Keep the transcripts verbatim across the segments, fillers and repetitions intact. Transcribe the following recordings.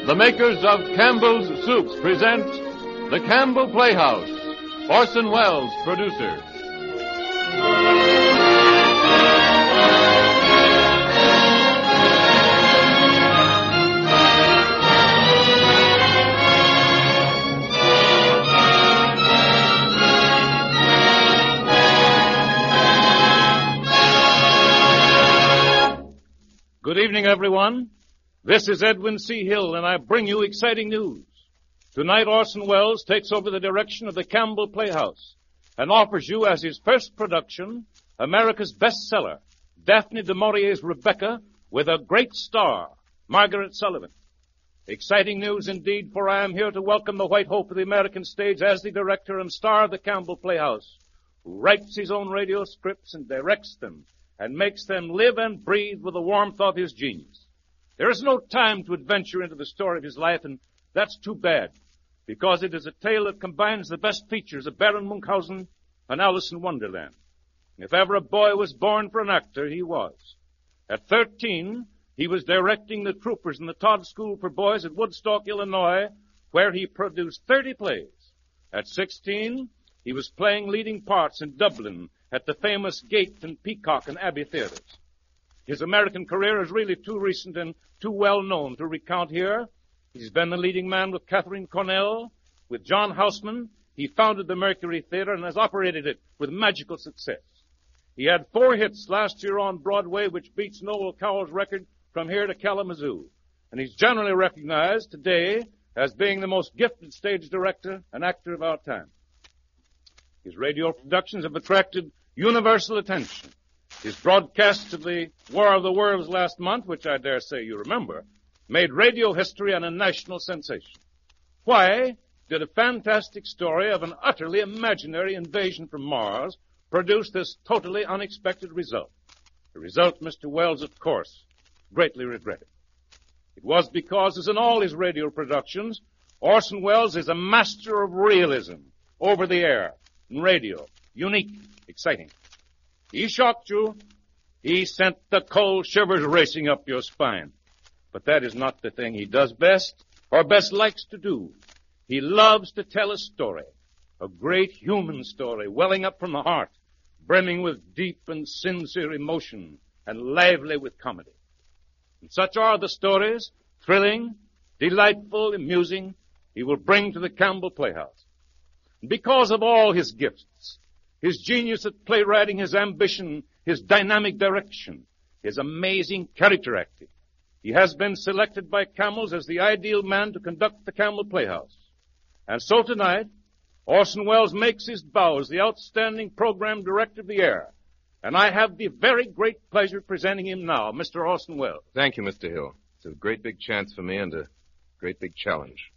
The makers of Campbell's Soups present The Campbell Playhouse. Orson Welles, producer. Good evening, everyone. This is Edwin C. Hill, and I bring you exciting news. Tonight, Orson Welles takes over the direction of the Campbell Playhouse and offers you as his first production America's bestseller, Daphne du Maurier's Rebecca, with a great star, Margaret Sullivan. Exciting news indeed, for I am here to welcome the white hope of the American stage as the director and star of the Campbell Playhouse, who writes his own radio scripts and directs them and makes them live and breathe with the warmth of his genius. There is no time to adventure into the story of his life, and that's too bad, because it is a tale that combines the best features of Baron Munchausen and Alice in Wonderland. If ever a boy was born for an actor, he was. At thirteen, he was directing the troopers in the Todd School for Boys at Woodstock, Illinois, where he produced thirty plays. At sixteen, he was playing leading parts in Dublin at the famous Gate and Peacock and Abbey theaters. His American career is really too recent and too well known to recount here. He's been the leading man with Catherine Cornell, with John Houseman. He founded the Mercury Theater and has operated it with magical success. He had four hits last year on Broadway, which beats Noel Cowell's record From Here to Kalamazoo. And he's generally recognized today as being the most gifted stage director and actor of our time. His radio productions have attracted universal attention. His broadcasts of the War of the Worlds last month, which I dare say you remember, made radio history and a national sensation. Why did a fantastic story of an utterly imaginary invasion from Mars produce this totally unexpected result? A result Mister Welles, of course, greatly regretted. It was because, as in all his radio productions, Orson Welles is a master of realism, over the air, in radio, unique, exciting. He shocked you. He sent the cold shivers racing up your spine. But that is not the thing he does best, or best likes to do. He loves to tell a story, a great human story, welling up from the heart, brimming with deep and sincere emotion, and lively with comedy. And such are the stories, thrilling, delightful, amusing, he will bring to the Campbell Playhouse. And because of all his gifts, his genius at playwriting, his ambition, his dynamic direction, his amazing character acting, he has been selected by Campbell's as the ideal man to conduct the Campbell Playhouse. And so tonight, Orson Welles makes his bow as the outstanding program director of the air. And I have the very great pleasure of presenting him now, Mister Orson Welles. Thank you, Mister Hill. It's a great big chance for me and a great big challenge.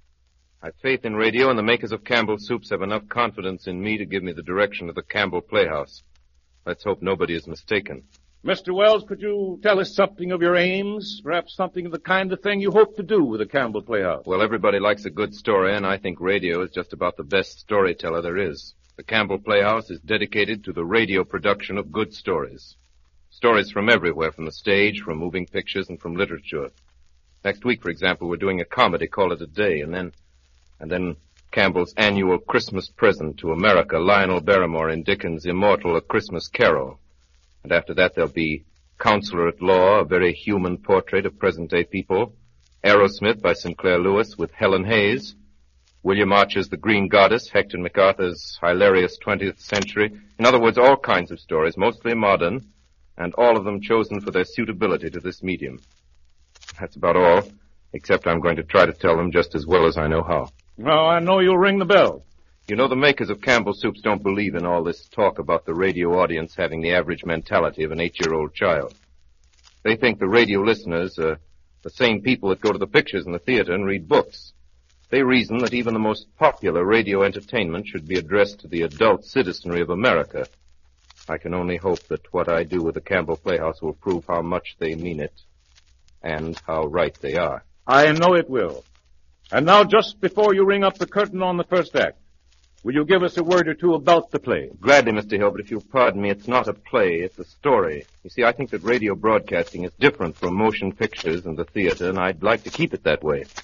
I have faith in radio, and the makers of Campbell Soups have enough confidence in me to give me the direction of the Campbell Playhouse. Let's hope nobody is mistaken. Mister Welles, could you tell us something of your aims, perhaps something of the kind of thing you hope to do with the Campbell Playhouse? Well, everybody likes a good story, and I think radio is just about the best storyteller there is. The Campbell Playhouse is dedicated to the radio production of good stories. Stories from everywhere, from the stage, from moving pictures, and from literature. Next week, for example, we're doing a comedy, Call It a Day, and then... And then Campbell's annual Christmas present to America, Lionel Barrymore in Dickens' immortal A Christmas Carol. And after that there'll be Counselor at Law, a very human portrait of present-day people. Aerosmith by Sinclair Lewis with Helen Hayes. William Archer's The Green Goddess, Hector MacArthur's hilarious twentieth century. In other words, all kinds of stories, mostly modern, and all of them chosen for their suitability to this medium. That's about all, except I'm going to try to tell them just as well as I know how. Well, I know you'll ring the bell. You know, the makers of Campbell Soups don't believe in all this talk about the radio audience having the average mentality of an eight-year-old child. They think the radio listeners are the same people that go to the pictures in the theater and read books. They reason that even the most popular radio entertainment should be addressed to the adult citizenry of America. I can only hope that what I do with the Campbell Playhouse will prove how much they mean it and how right they are. I know it will. And now, just before you ring up the curtain on the first act, will you give us a word or two about the play? Gladly, Mister Hill, but if you'll pardon me, it's not a play, it's a story. You see, I think that radio broadcasting is different from motion pictures and the theater, and I'd like to keep it that way.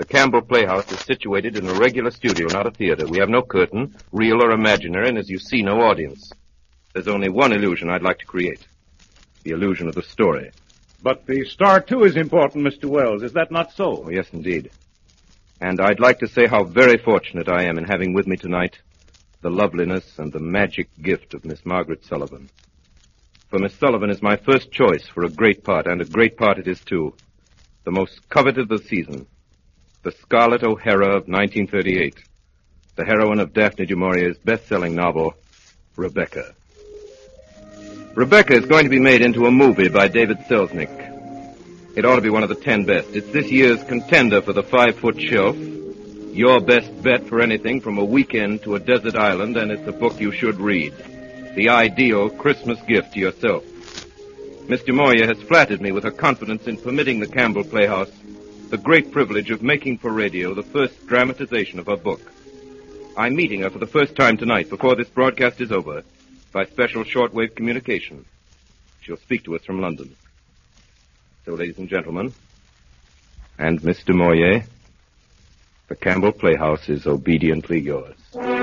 The Campbell Playhouse is situated in a regular studio, not a theater. We have no curtain, real or imaginary, and as you see, no audience. There's only one illusion I'd like to create. The illusion of the story. But the star, too, is important, Mister Wells. Is that not so? Oh, yes, indeed. And I'd like to say how very fortunate I am in having with me tonight the loveliness and the magic gift of Miss Margaret Sullivan. For Miss Sullivan is my first choice for a great part, and a great part it is, too. The most coveted of the season. The Scarlett O'Hara of nineteen thirty-eight. The heroine of Daphne du Maurier's best-selling novel, Rebecca. Rebecca is going to be made into a movie by David Selznick. It ought to be one of the ten best. It's this year's contender for the five-foot shelf. Your best bet for anything from a weekend to a desert island, and it's a book you should read. The ideal Christmas gift to yourself. Miss du Maurier has flattered me with her confidence in permitting the Campbell Playhouse the great privilege of making for radio the first dramatization of her book. I'm meeting her for the first time tonight before this broadcast is over by special shortwave communication. She'll speak to us from London. So, ladies and gentlemen, and Miss du Maurier, the Campbell Playhouse is obediently yours.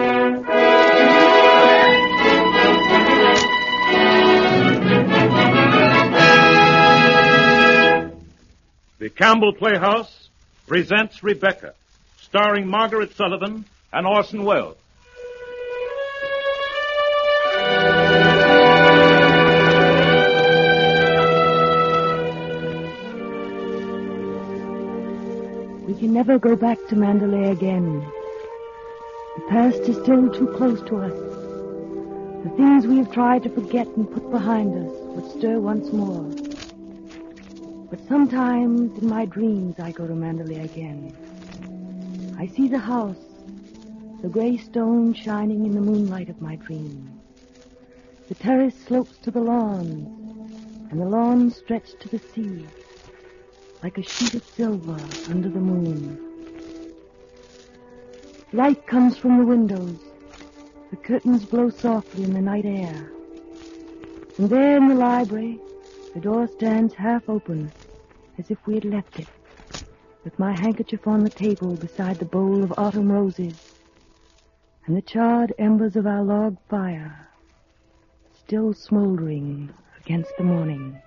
The Campbell Playhouse presents Rebecca, starring Margaret Sullivan and Orson Welles. We can never go back to Mandalay again. The past is still too close to us. The things we have tried to forget and put behind us would stir once more. But sometimes in my dreams I go to Mandalay again. I see the house, the gray stone shining in the moonlight of my dream. The terrace slopes to the lawn, and the lawn stretched to the sea, like a sheet of silver under the moon. Light comes from the windows. The curtains blow softly in the night air. And there in the library, the door stands half open, as if we had left it, with my handkerchief on the table beside the bowl of autumn roses, and the charred embers of our log fire still smoldering against the morning.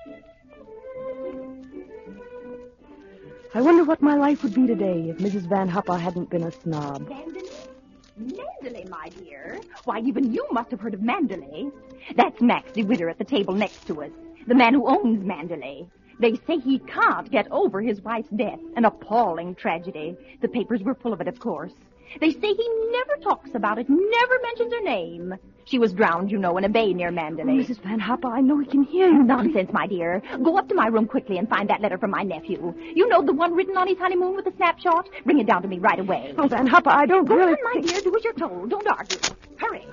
I wonder what my life would be today if Missus Van Hopper hadn't been a snob. Mandalay? Mandalay, my dear. Why, even you must have heard of Mandalay. That's Max de Witter at the table next to us, the man who owns Mandalay. They say he can't get over his wife's death, an appalling tragedy. The papers were full of it, of course. They say he never talks about it, never mentions her name. She was drowned, you know, in a bay near Mandalay. Oh, Missus Van Hopper, I know he can hear you. Nonsense, my dear. Go up to my room quickly and find that letter from my nephew. You know, the one written on his honeymoon with the snapshot? Bring it down to me right away. Oh, Van Hopper, I don't Go really... on, my dear. Do as you're told. Don't argue. Hurry.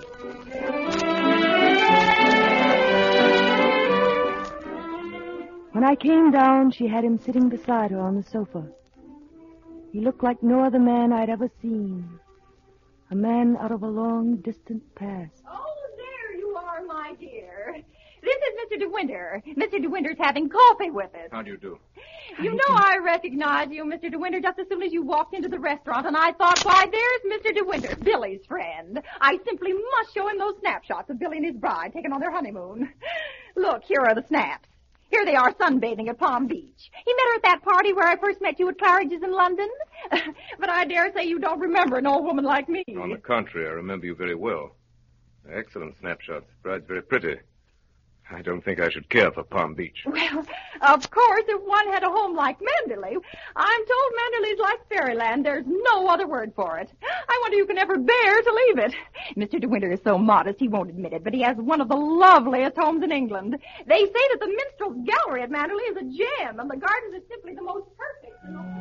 When I came down, she had him sitting beside her on the sofa. He looked like no other man I'd ever seen. A man out of a long, distant past. Oh, there you are, my dear. This is Mister De Winter. Mister De Winter's having coffee with us. How do you do? You know I recognized you, Mister De Winter, just as soon as you walked into the restaurant, and I thought, why, there's Mister De Winter, Billy's friend. I simply must show him those snapshots of Billy and his bride taken on their honeymoon. Look, here are the snaps. Here they are sunbathing at Palm Beach. He met her at that party where I first met you at Claridge's in London. But I dare say you don't remember an old woman like me. On the contrary, I remember you very well. Excellent snapshots. Bride's very pretty. I don't think I should care for Palm Beach. Well, of course, if one had a home like Mandalay, I'm told Mandalay's like fairyland. There's no other word for it. I wonder you can ever bear to leave it. Mister De Winter is so modest he won't admit it, but he has one of the loveliest homes in England. They say that the Minstrel's Gallery at Mandalay is a gem, and the gardens are simply the most perfect.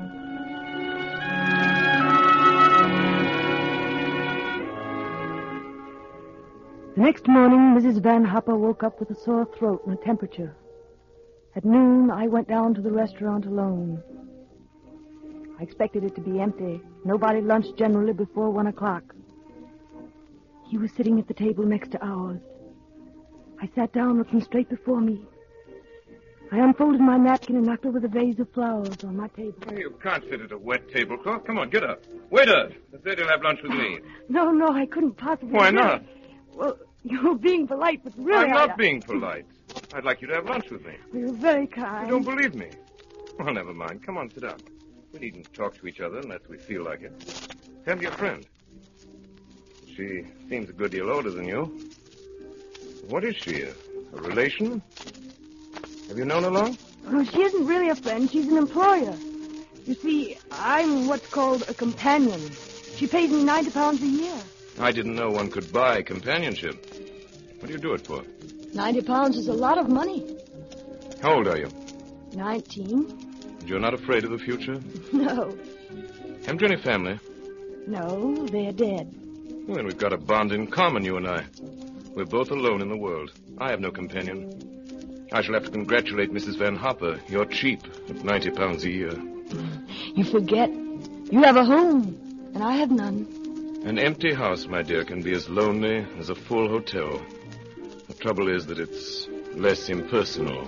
The next morning, Missus Van Hopper woke up with a sore throat and a temperature. At noon, I went down to the restaurant alone. I expected it to be empty. Nobody lunched generally before one o'clock. He was sitting at the table next to ours. I sat down looking straight before me. I unfolded my napkin and knocked over the vase of flowers on my table. Well, you can't sit at a wet tablecloth. Come on, get up. Waiter, the lady will have lunch with me. No, no, I couldn't possibly. Why do it. not? Well, you're being polite, but really... I'm not I... being polite. I'd like you to have lunch with me. You're very kind. You don't believe me? Well, never mind. Come on, sit down. We needn't talk to each other unless we feel like it. Come to your friend. She seems a good deal older than you. What is she, a, a relation? Have you known her long? No, she isn't really a friend. She's an employer. You see, I'm what's called a companion. She pays me ninety pounds a year. I didn't know one could buy companionship. What do you do it for? Ninety pounds is a lot of money. How old are you? Nineteen. And you're not afraid of the future? No. Haven't you any family? No, they're dead. Well, then we've got a bond in common, you and I. We're both alone in the world. I have no companion. I shall have to congratulate Missus Van Hopper. You're cheap at ninety pounds a year. You forget. You have a home, and I have none. An empty house, my dear, can be as lonely as a full hotel. The trouble is that it's less impersonal.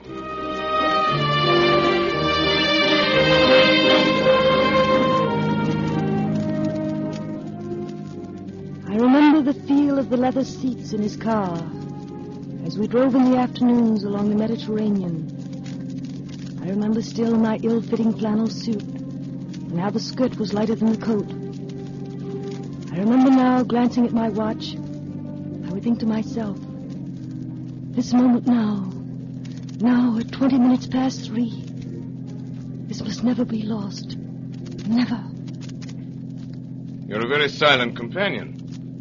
I remember the feel of the leather seats in his car as we drove in the afternoons along the Mediterranean. I remember still my ill-fitting flannel suit and how the skirt was lighter than the coat. I remember now, glancing at my watch, I would think to myself, this moment now, now at twenty minutes past three, this must never be lost. Never. You're a very silent companion.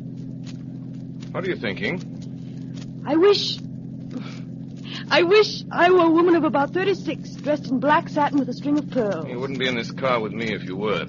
What are you thinking? I wish... I wish I were a woman of about thirty-six, dressed in black satin with a string of pearls. You wouldn't be in this car with me if you were.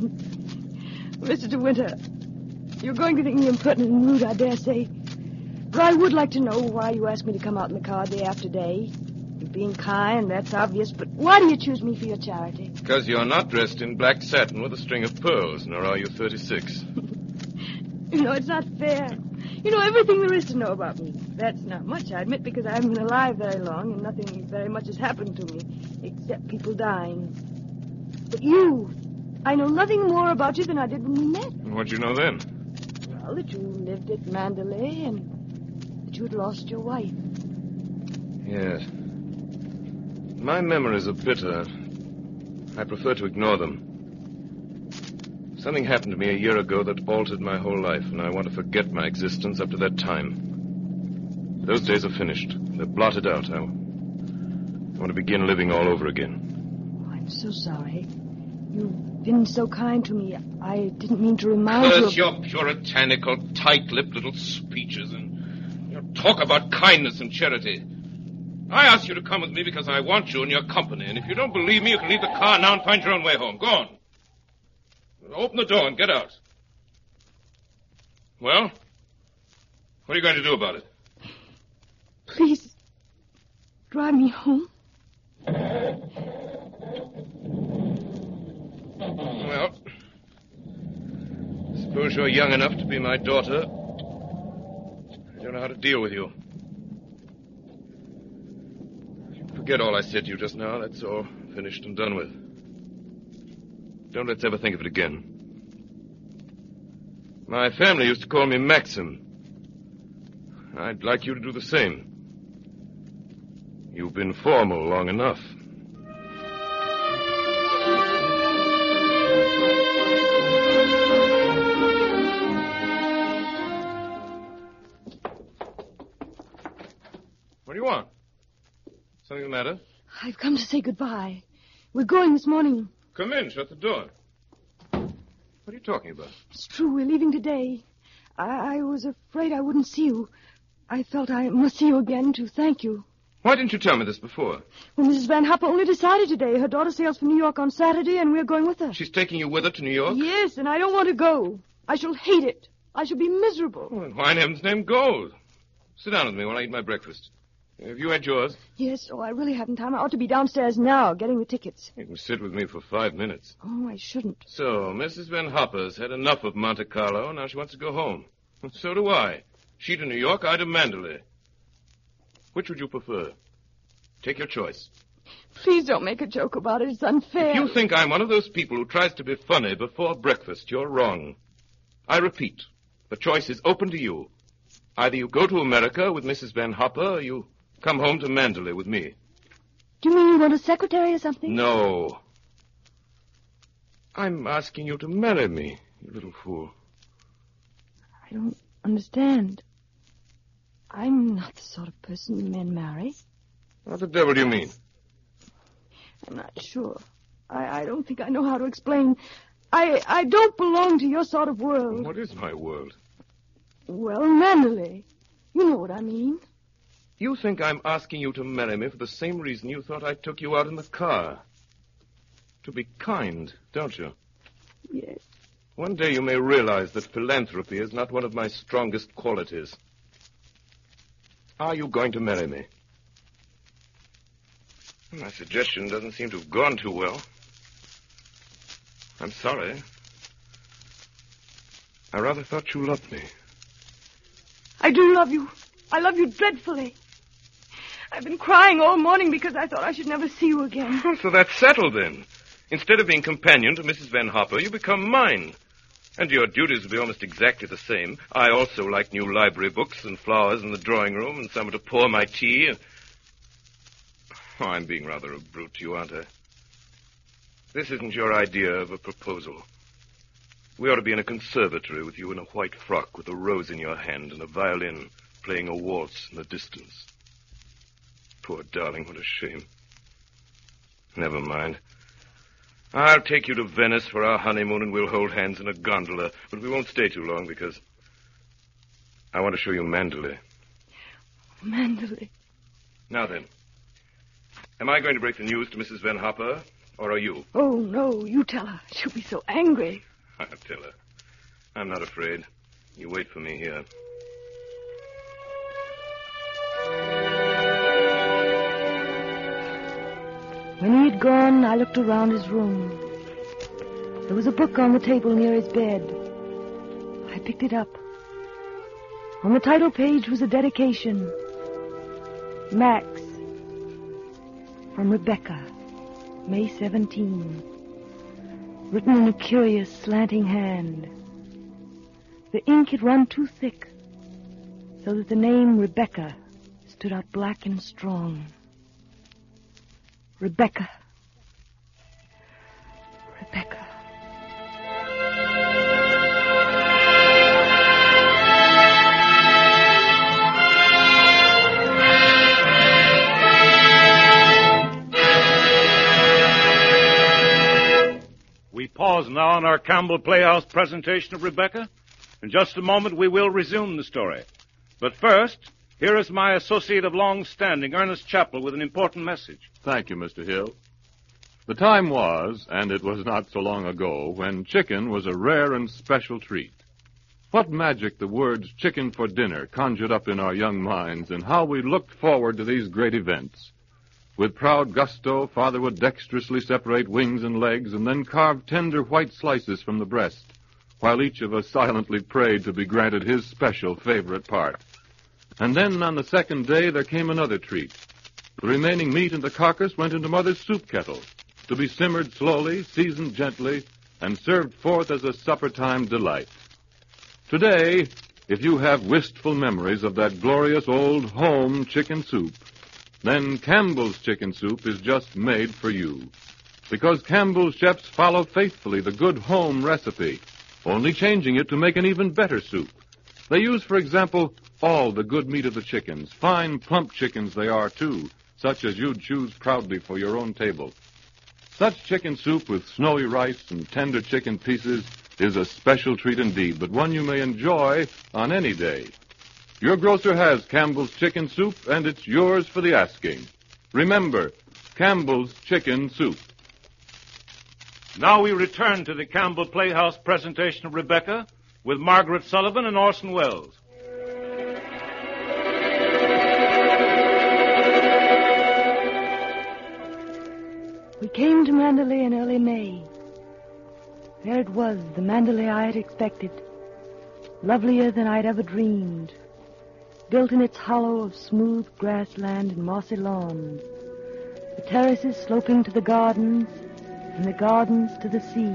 Mister De Winter, you're going to think me impertinent and rude, I dare say. But I would like to know why you asked me to come out in the car day after day. You're being kind, that's obvious, but why do you choose me for your charity? Because you're not dressed in black satin with a string of pearls, nor are you thirty-six. You know, it's not fair. You know everything there is to know about me. That's not much, I admit, because I haven't been alive very long and nothing very much has happened to me, except people dying. But you, I know nothing more about you than I did when we met. And what'd you know then? Well, that you lived at Mandalay and that you had lost your wife. Yes. My memories are bitter. I prefer to ignore them. Something happened to me a year ago that altered my whole life, and I want to forget my existence up to that time. Those days are finished. They're blotted out. I, I want to begin living all over again. Oh, I'm so sorry. You've been so kind to me. I didn't mean to remind Curse you of... your puritanical, tight-lipped little speeches and you know, talk about kindness and charity. I asked you to come with me because I want you in your company, and if you don't believe me, you can leave the car now and find your own way home. Go on. Open the door and get out. Well, what are you going to do about it? Please, drive me home. Well, suppose you're young enough to be my daughter. I don't know how to deal with you. Forget all I said to you just now. That's all finished and done with. Don't let's ever think of it again. My family used to call me Maxim. I'd like you to do the same. You've been formal long enough. What do you want? Something the matter? I've come to say goodbye. We're going this morning. Come in. Shut the door. What are you talking about? It's true. We're leaving today. I, I was afraid I wouldn't see you. I felt I must see you again to thank you. Why didn't you tell me this before? Well, Missus Van Hopper only decided today. Her daughter sails for New York on Saturday, and we're going with her. She's taking you with her to New York? Yes, and I don't want to go. I shall hate it. I shall be miserable. Well, why in heaven's name go? Sit down with me while I eat my breakfast. Have you had yours? Yes, oh, I really haven't time. I ought to be downstairs now, getting the tickets. You can sit with me for five minutes. Oh, I shouldn't. So, Missus Van Hopper's had enough of Monte Carlo, and now she wants to go home. So do I. She to New York, I to Mandalay. Which would you prefer? Take your choice. Please don't make a joke about it. It's unfair. If you think I'm one of those people who tries to be funny before breakfast, you're wrong. I repeat, the choice is open to you. Either you go to America with Missus Van Hopper, or you come home to Mandalay with me. Do you mean you want a secretary or something? No. I'm asking you to marry me, you little fool. I don't understand. I'm not the sort of person men marry. What the devil do you mean? I'm not sure. I, I don't think I know how to explain. I I don't belong to your sort of world. What is my world? Well, Mandalay. You know what I mean. You think I'm asking you to marry me for the same reason you thought I took you out in the car. To be kind, don't you? Yes. One day you may realize that philanthropy is not one of my strongest qualities. Are you going to marry me? My suggestion doesn't seem to have gone too well. I'm sorry. I rather thought you loved me. I do love you. I love you dreadfully. I've been crying all morning because I thought I should never see you again. So that's settled, then. Instead of being companion to Missus Van Hopper, you become mine. And your duties will be almost exactly the same. I also like new library books and flowers in the drawing room and someone to pour my tea. Oh, I'm being rather a brute to you, aren't I? This isn't your idea of a proposal. We ought to be in a conservatory with you in a white frock with a rose in your hand and a violin playing a waltz in the distance. Poor darling, what a shame. Never mind. I'll take you to Venice for our honeymoon and we'll hold hands in a gondola, but we won't stay too long because I want to show you Mandalay. Mandalay. Now then, am I going to break the news to Missus Van Hopper, or are you? Oh, no, you tell her. She'll be so angry. I'll tell her. I'm not afraid. You wait for me here. When he had gone, I looked around his room. There was a book on the table near his bed. I picked it up. On the title page was a dedication. Max. From Rebecca. May seventeenth. Written in a curious slanting hand. The ink had run too thick, so that the name Rebecca stood out black and strong. Rebecca. Rebecca. We pause now on our Campbell Playhouse presentation of Rebecca. In just a moment, we will resume the story. But first, here is my associate of long standing, Ernest Chappell, with an important message. Thank you, Mister Hill. The time was, and it was not so long ago, when chicken was a rare and special treat. What magic the words chicken for dinner conjured up in our young minds, and how we looked forward to these great events. With proud gusto, Father would dexterously separate wings and legs and then carve tender white slices from the breast, while each of us silently prayed to be granted his special favorite part. And then on the second day there came another treat. The remaining meat and the carcass went into Mother's soup kettle, to be simmered slowly, seasoned gently, and served forth as a supper-time delight. Today, if you have wistful memories of that glorious old home chicken soup, then Campbell's chicken soup is just made for you. Because Campbell's chefs follow faithfully the good home recipe, only changing it to make an even better soup. They use, for example, all the good meat of the chickens, fine, plump chickens they are, too, such as you'd choose proudly for your own table. Such chicken soup with snowy rice and tender chicken pieces is a special treat indeed, but one you may enjoy on any day. Your grocer has Campbell's chicken soup, and it's yours for the asking. Remember, Campbell's chicken soup. Now we return to the Campbell Playhouse presentation of Rebecca with Margaret Sullivan and Orson Welles. We came to Mandalay in early May. There it was, the Mandalay I had expected, lovelier than I'd ever dreamed, built in its hollow of smooth grassland and mossy lawns, the terraces sloping to the gardens, and the gardens to the sea.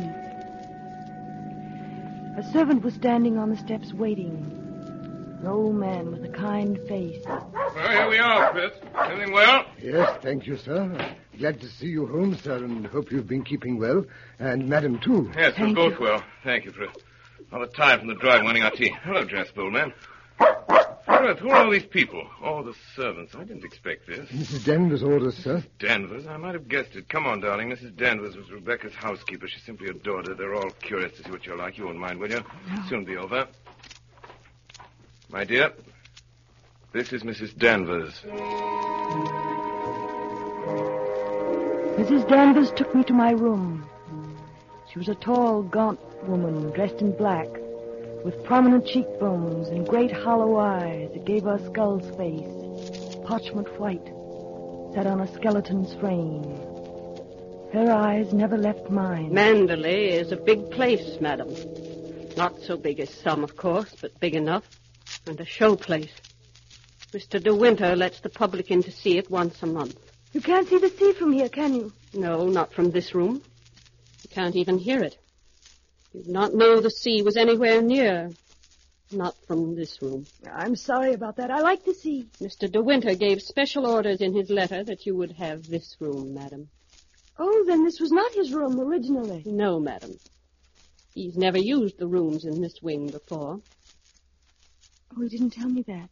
A servant was standing on the steps waiting. An old man with a kind face. Well, here we are, Fritz. Everything well? Yes, thank you, sir. Glad to see you home, sir, and hope you've been keeping well. And Madam, too. Yes, we're Thank both you. well. Thank you, Fritz. All the time from the drive wanting our tea. Hello, Jasper, old man. Fritz, who are all these people? Oh, the servants. I didn't expect this. Missus Danvers' orders, sir. Danvers? I might have guessed it. Come on, darling. Missus Danvers was Rebecca's housekeeper. She simply adored her. They're all curious to see what you're like. You won't mind, will you? No. Soon be over. My dear, this is Missus Danvers. Missus Danvers took me to my room. She was a tall, gaunt woman dressed in black, with prominent cheekbones and great hollow eyes that gave her skull's face, parchment white, set on a skeleton's frame. Her eyes never left mine. Mandalay is a big place, madam. Not so big as some, of course, but big enough. And a show place. Mister De Winter lets the public in to see it once a month. You can't see the sea from here, can you? No, not from this room. You can't even hear it. You'd not know the sea was anywhere near. Not from this room. I'm sorry about that. I like the sea. Mister De Winter gave special orders in his letter that you would have this room, madam. Oh, then this was not his room originally. No, madam. He's never used the rooms in this wing before. Oh, he didn't tell me that.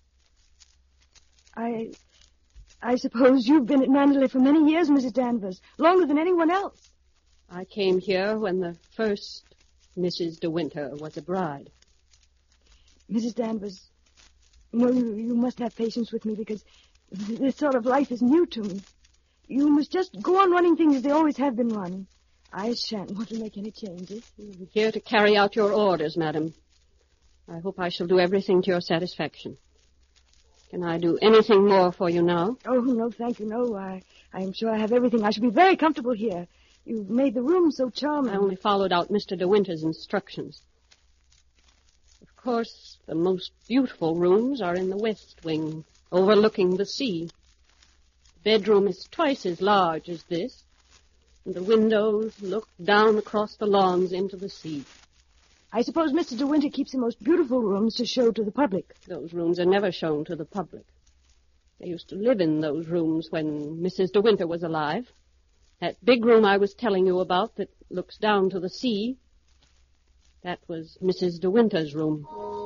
I... I suppose you've been at Mandalay for many years, Missus Danvers. Longer than anyone else. I came here when the first Missus De Winter was a bride. Missus Danvers, you know, you, you must have patience with me because this sort of life is new to me. You must just go on running things as they always have been run. I shan't want to make any changes. I'm here to carry out your orders, madam. I hope I shall do everything to your satisfaction. Can I do anything more for you now? Oh, no, thank you, no. I, I am sure I have everything. I shall be very comfortable here. You've made the room so charming. I only followed out Mister De Winter's instructions. Of course, the most beautiful rooms are in the west wing, overlooking the sea. The bedroom is twice as large as this, and the windows look down across the lawns into the sea. I suppose Mister De Winter keeps the most beautiful rooms to show to the public. Those rooms are never shown to the public. They used to live in those rooms when Missus De Winter was alive. That big room I was telling you about that looks down to the sea, that was Missus De Winter's room.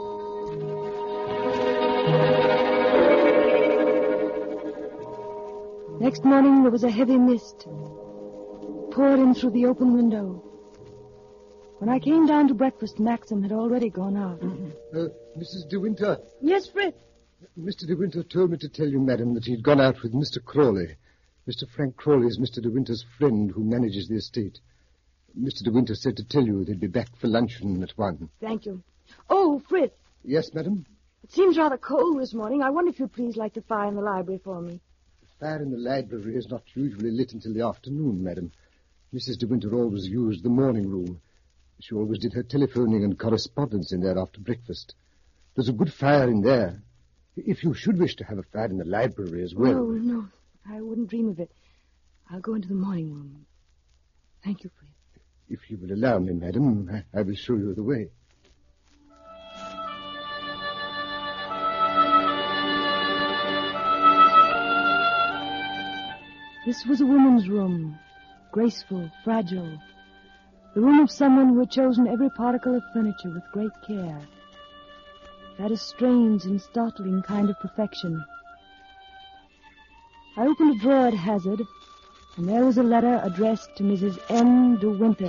Next morning there was a heavy mist. Poured in through the open window. When I came down to breakfast, Maxim had already gone out. Uh, Missus De Winter. Yes, Fritz. Mister De Winter told me to tell you, madam, that he'd gone out with Mister Crawley. Mister Frank Crawley is Mister De Winter's friend who manages the estate. Mister De Winter said to tell you they'd be back for luncheon at one. Thank you. Oh, Fritz. Yes, madam? It seems rather cold this morning. I wonder if you'd please light the fire in the library for me. The fire in the library is not usually lit until the afternoon, madam. Missus De Winter always used the morning room. She always did her telephoning and correspondence in there after breakfast. There's a good fire in there. If you should wish to have a fire in the library as well. No, no. I wouldn't dream of it. I'll go into the morning room. Thank you, Fritz. If you will allow me, madam, I, I will show you the way. This was a woman's room. Graceful, fragile. The room of someone who had chosen every particle of furniture with great care. That is strange and startling kind of perfection. I opened a drawer at hazard, and there was a letter addressed to Missus M. De Winter.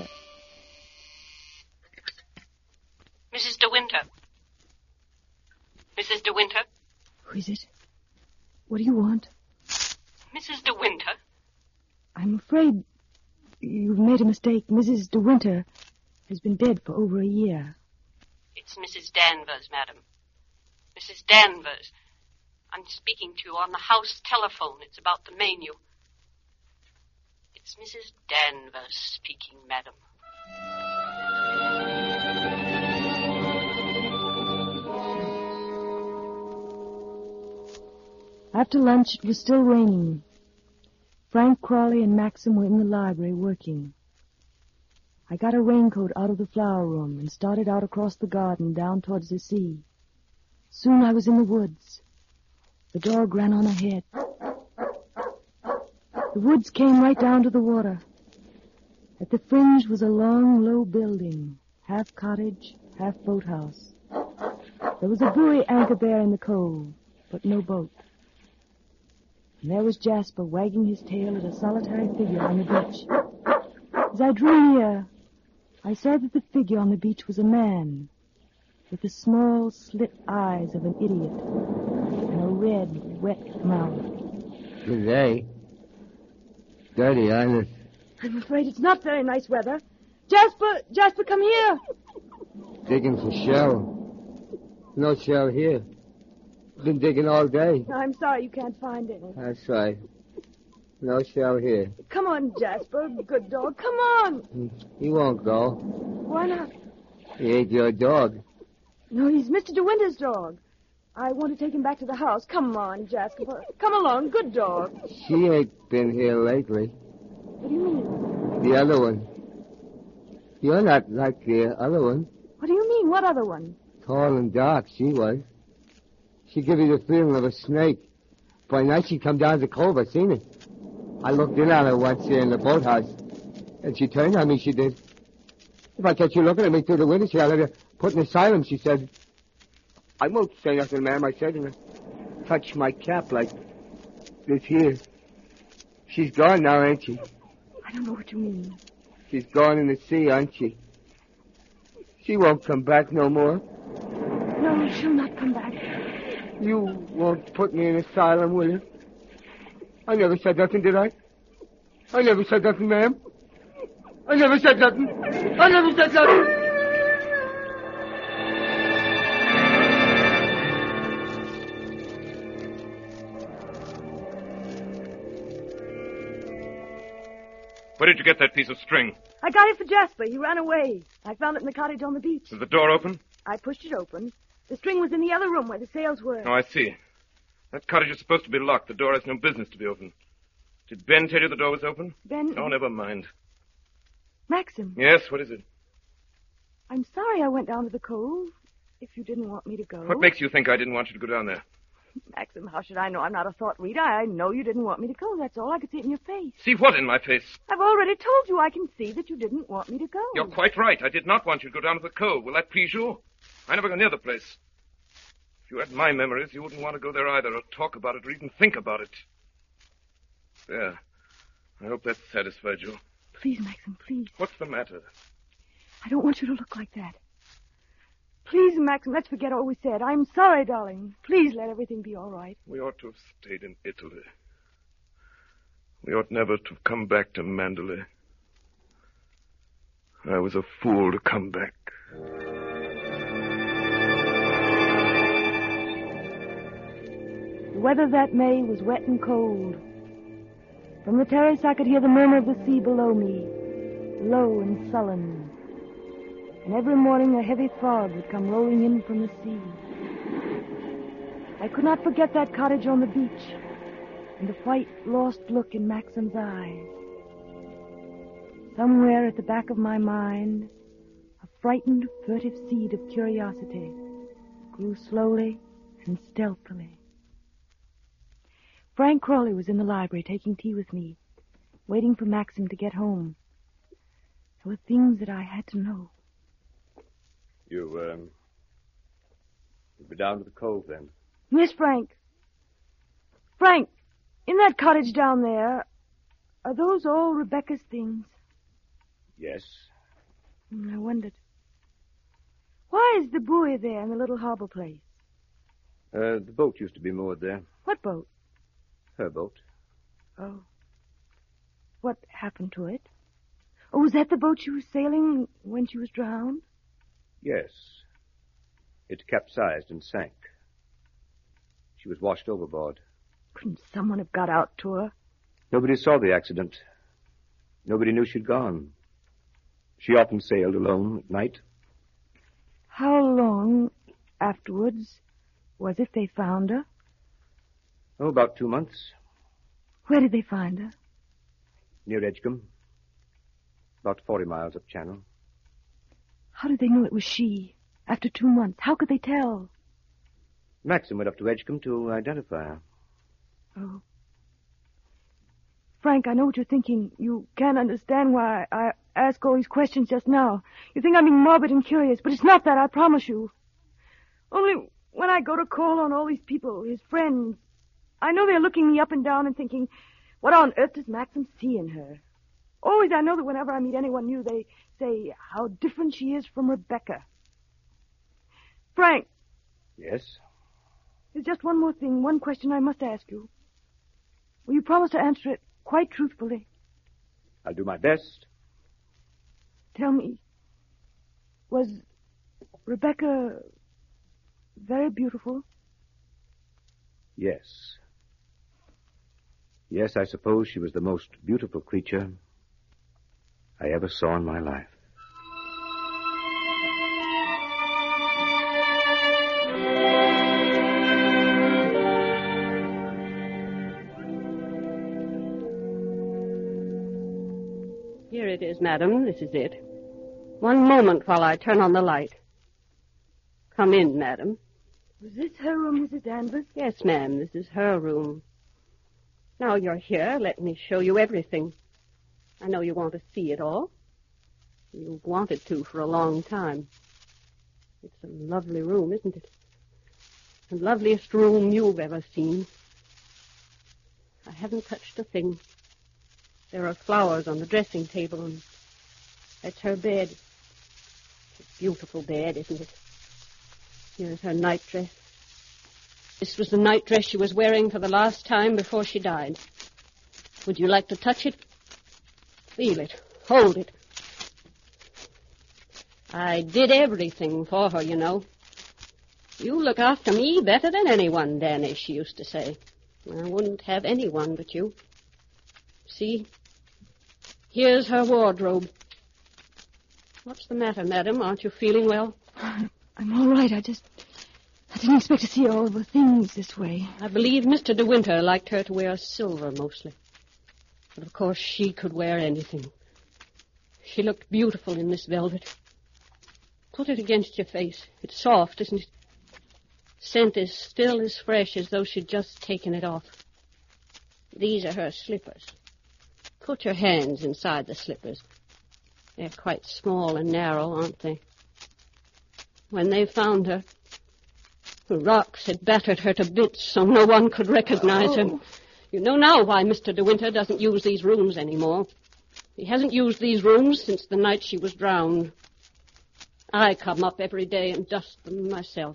Missus De Winter. Missus De Winter. Who is it? What do you want? Missus De Winter. I'm afraid you've made a mistake. Missus De Winter has been dead for over a year. It's Missus Danvers, madam. Missus Danvers. I'm speaking to you on the house telephone. It's about the menu. It's Missus Danvers speaking, madam. After lunch, it was still raining. Frank Crawley and Maxim were in the library working. I got a raincoat out of the flower room and started out across the garden down towards the sea. Soon I was in the woods. The dog ran on ahead. The woods came right down to the water. At the fringe was a long, low building, half cottage, half boathouse. There was a buoy anchor there in the cove, but no boat. And there was Jasper wagging his tail at a solitary figure on the beach. As I drew near, I saw that the figure on the beach was a man, with the small slit eyes of an idiot, and a red, wet mouth. Good day. Dirty, isn't it? I'm afraid it's not very nice weather. Jasper, Jasper, come here. Digging for shell. No shell here. Been digging all day. I'm sorry you can't find any. That's right. No shell here. Come on, Jasper, good dog. Come on. He won't go. Why not? He ain't your dog. No, he's Mister De Winter's dog. I want to take him back to the house. Come on, Jasper. Come along, good dog. She ain't been here lately. What do you mean? The other one. You're not like the other one. What do you mean, what other one? Tall and dark, she was. She gave you the feeling of a snake. By night she'd come down to the cove. I seen it. I looked in on her once here in the boathouse. And she turned on me, she did. If I catch you looking at me through the window, she'll have you put in asylum, she said. I won't say nothing, ma'am, I said, and I touched my cap like this here. She's gone now, ain't she? I don't know what you mean. She's gone in the sea, aren't she? She won't come back no more. No, she'll not come back. You won't put me in asylum, will you? I never said nothing, did I? I never said nothing, ma'am. I never said nothing. I never said nothing. Where did you get that piece of string? I got it for Jasper. He ran away. I found it in the cottage on the beach. Is the door open? I pushed it open. The string was in the other room where the sails were. Oh, I see. That cottage is supposed to be locked. The door has no business to be open. Did Ben tell you the door was open? Ben? Oh, never mind. Maxim. Yes, what is it? I'm sorry I went down to the cove, if you didn't want me to go. What makes you think I didn't want you to go down there? Maxim, how should I know? I'm not a thought reader. I know you didn't want me to go. That's all. I could see it in your face. See what in my face? I've already told you I can see that you didn't want me to go. You're quite right. I did not want you to go down to the cove. Will that please you? I never go near the place. If you had my memories, you wouldn't want to go there either, or talk about it, or even think about it. There. I hope that satisfied you. Please, Maxim, please. What's the matter? I don't want you to look like that. Please, Maxim, let's forget all we said. I'm sorry, darling. Please let everything be all right. We ought to have stayed in Italy. We ought never to have come back to Mandalay. I was a fool to come back. The weather that May was wet and cold. From the terrace I could hear the murmur of the sea below me, low and sullen. And every morning a heavy fog would come rolling in from the sea. I could not forget that cottage on the beach and the white, lost look in Maxim's eyes. Somewhere at the back of my mind, a frightened, furtive seed of curiosity grew slowly and stealthily. Frank Crawley was in the library taking tea with me, waiting for Maxim to get home. There were things that I had to know. You, um... You'll be down to the cove, then? Yes, Frank. Frank, in that cottage down there, are those all Rebecca's things? Yes. Mm, I wondered. Why is the buoy there in the little harbor place? Uh, the boat used to be moored there. What boat? Her boat. Oh. What happened to it? Oh, was that the boat she was sailing when she was drowned? Yes. It capsized and sank. She was washed overboard. Couldn't someone have got out to her? Nobody saw the accident. Nobody knew she'd gone. She often sailed alone at night. How long afterwards was it they found her? Oh, about two months. Where did they find her? Near Edgecombe. About forty miles up channel. How did they know it was she? After two months, how could they tell? Maxim went up to Edgecombe to identify her. Oh. Frank, I know what you're thinking. You can't understand why I ask all these questions just now. You think I'm being morbid and curious, but it's not that, I promise you. Only when I go to call on all these people, his friends, I know they're looking me up and down and thinking, what on earth does Maxim see in her? Always I know that whenever I meet anyone new, they say how different she is from Rebecca. Frank. Yes? There's just one more thing, one question I must ask you. Will you promise to answer it quite truthfully? I'll do my best. Tell me, was Rebecca very beautiful? Yes. Yes, I suppose she was the most beautiful creature I ever saw in my life. Here it is, madam. This is it. One moment while I turn on the light. Come in, madam. Was this her room, Missus Danvers? Yes, ma'am. This is her room. Now you're here, let me show you everything. I know you want to see it all. You've wanted to for a long time. It's a lovely room, isn't it? The loveliest room you've ever seen. I haven't touched a thing. There are flowers on the dressing table, and that's her bed. It's a beautiful bed, isn't it? Here's her nightdress. This was the nightdress she was wearing for the last time before she died. Would you like to touch it? Feel it. Hold it. I did everything for her, you know. You look after me better than anyone, Danny, she used to say. I wouldn't have anyone but you. See? Here's her wardrobe. What's the matter, madam? Aren't you feeling well? I'm all right. I just... I didn't expect to see all the things this way. I believe Mister De Winter liked her to wear silver mostly. But of course she could wear anything. She looked beautiful in this velvet. Put it against your face. It's soft, isn't it? Scent is still as fresh as though she'd just taken it off. These are her slippers. Put your hands inside the slippers. They're quite small and narrow, aren't they? When they found her, the rocks had battered her to bits so no one could recognize her. You know now why Mister De Winter doesn't use these rooms anymore. He hasn't used these rooms since the night she was drowned. I come up every day and dust them myself.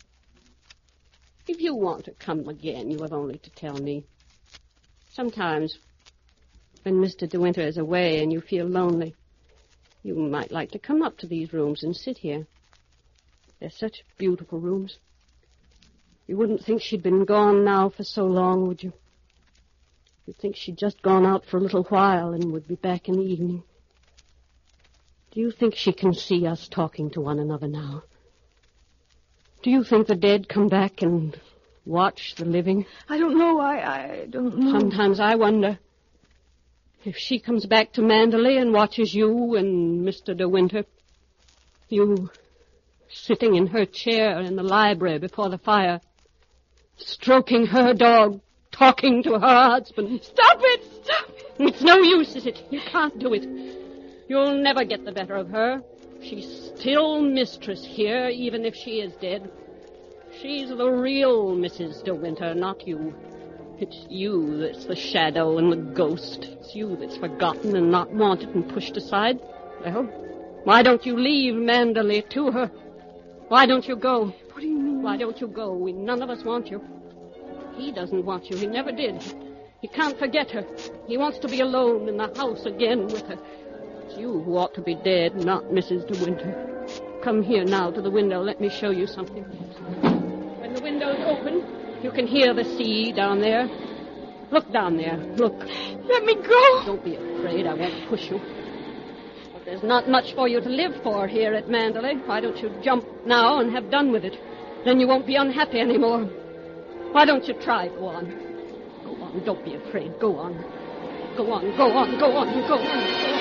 If you want to come again, you have only to tell me. Sometimes, when Mister De Winter is away and you feel lonely, you might like to come up to these rooms and sit here. They're such beautiful rooms. You wouldn't think she'd been gone now for so long, would you? You'd think she'd just gone out for a little while and would be back in the evening. Do you think she can see us talking to one another now? Do you think the dead come back and watch the living? I don't know. I, I don't know. Sometimes I wonder if she comes back to Manderley and watches you and Mister De Winter, you sitting in her chair in the library before the fire, stroking her dog, talking to her husband. Stop it! Stop it! It's no use, is it? You can't do it. You'll never get the better of her. She's still mistress here, even if she is dead. She's the real Missus De Winter, not you. It's you that's the shadow and the ghost. It's you that's forgotten and not wanted and pushed aside. Well, why don't you leave Manderley to her? Why don't you go? What do you mean? Why don't you go? We none of us want you. He doesn't want you. He never did. He can't forget her. He wants to be alone in the house again with her. It's you who ought to be dead, not Missus De Winter. Come here now to the window. Let me show you something. When the window's open, you can hear the sea down there. Look down there. Look. Let me go. Don't be afraid. I won't push you. But there's not much for you to live for here at Manderley. Why don't you jump now and have done with it? Then you won't be unhappy anymore. Why don't you try? Go on. Go on. Don't be afraid. Go on. Go on, go on, go on, go on, go on.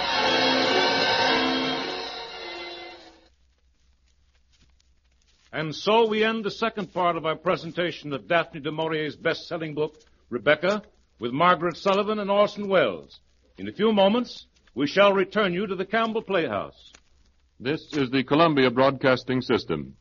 And so we end the second part of our presentation of Daphne du Maurier's best-selling book, Rebecca, with Margaret Sullivan and Orson Welles. In a few moments, we shall return you to the Campbell Playhouse. This is the Columbia Broadcasting System.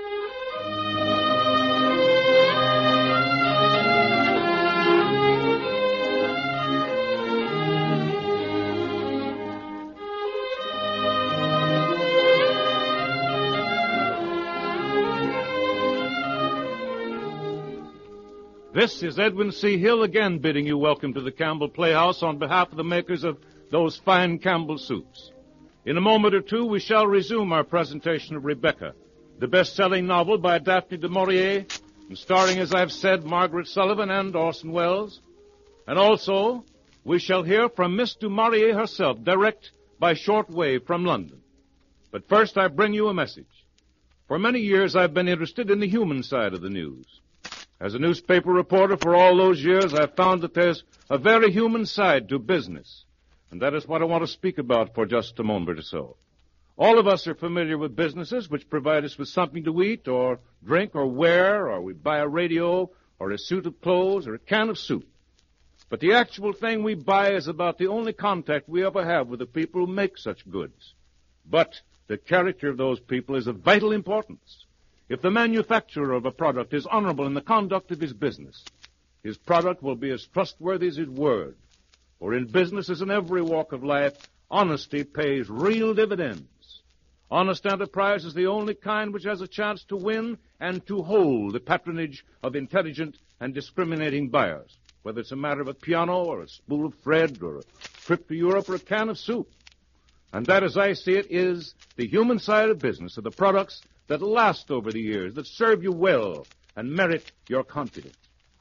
This is Edwin C. Hill again bidding you welcome to the Campbell Playhouse on behalf of the makers of those fine Campbell soups. In a moment or two, we shall resume our presentation of Rebecca, the best-selling novel by Daphne du Maurier, and starring, as I've said, Margaret Sullivan and Orson Welles. And also, we shall hear from Miss du Maurier herself, direct by shortwave from London. But first, I bring you a message. For many years, I've been interested in the human side of the news. As a newspaper reporter for all those years, I've found that there's a very human side to business. And that is what I want to speak about for just a moment or so. All of us are familiar with businesses which provide us with something to eat or drink or wear, or we buy a radio or a suit of clothes or a can of soup. But the actual thing we buy is about the only contact we ever have with the people who make such goods. But the character of those people is of vital importance. If the manufacturer of a product is honorable in the conduct of his business, his product will be as trustworthy as his word. For in business, as in every walk of life, honesty pays real dividends. Honest enterprise is the only kind which has a chance to win and to hold the patronage of intelligent and discriminating buyers, whether it's a matter of a piano or a spool of thread or a trip to Europe or a can of soup. And that, as I see it, is the human side of business, of the products that last over the years, that serve you well and merit your confidence.